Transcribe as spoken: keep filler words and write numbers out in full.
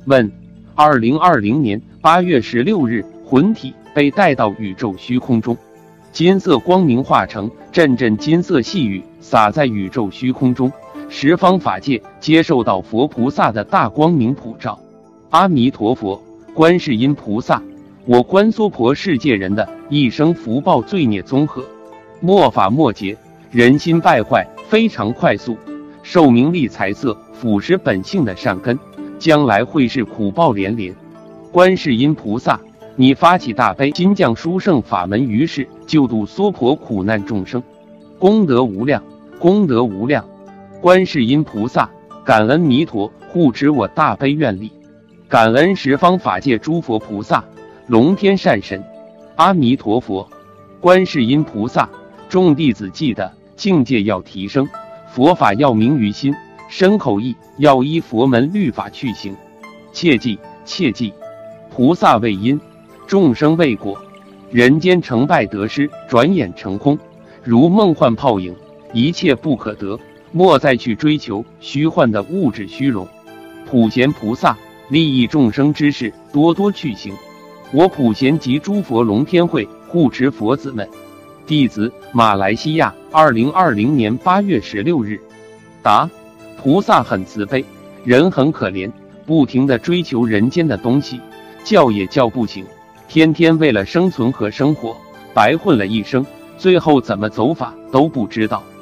问：二零二零年八月十六日，魂体被带到宇宙虚空中，金色光明化成阵阵金色细雨，洒在宇宙虚空中，十方法界接受到佛菩萨的大光明普照。阿弥陀佛，观世音菩萨，我观娑婆世界人的一生福报罪孽综合，末法末劫，人心败坏非常快速，受名利财色腐蚀本性的善根，将来会是苦报连连。观世音菩萨，你发起大悲心，降殊胜法门于世，救度娑婆苦难众生，功德无量，功德无量。观世音菩萨，感恩弥陀护持我大悲愿力，感恩十方法界诸佛菩萨、龙天善神。阿弥陀佛。观世音菩萨，众弟子记得境界要提升，佛法要明于心，身口意要依佛门律法去行。切记切记，菩萨为因，众生为果，人间成败得失转眼成空，如梦幻泡影，一切不可得，莫再去追求虚幻的物质虚荣。普贤菩萨利益众生之事，多多去行。我普贤及诸佛龙天会护持佛子们。弟子马来西亚，二零二零年八月十六日。答：菩萨很慈悲，人很可怜，不停地追求人间的东西，叫也叫不醒，天天为了生存和生活，白混了一生，最后怎么走法都不知道。